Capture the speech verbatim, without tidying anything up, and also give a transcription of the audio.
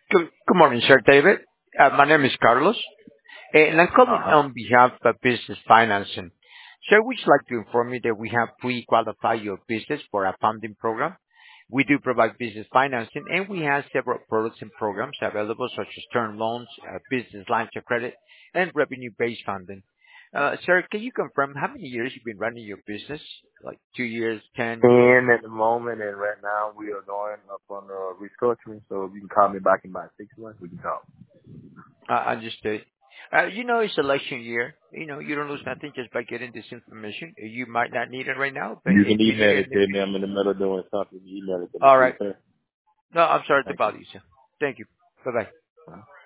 Good good morning, sir David. Uh, My name is Carlos, and I'm calling Uh-huh. on behalf of Business Financing. Sir, we'd like to inform you that we have pre-qualified your business for a funding program. We do provide business financing, and we have several products and programs available, such as term loans, uh, business lines of credit, and revenue-based funding. Uh, Sir, can you confirm how many years you've been running your business? Like two years, ten years? And at the moment, and right now, we are going up on uh, restructuring. So if you can call me back in about six months, we can talk. Uh, Understood. Uh, You know, it's election year. You know, you don't lose nothing just by getting this information. You might not need it right now, but You if can you need email it it in the to me. future. I'm in the middle of doing something. Email it to me, All please, right. sir. No, I'm sorry to Thank you. bother you, sir. Thank you. Bye-bye. Uh-huh.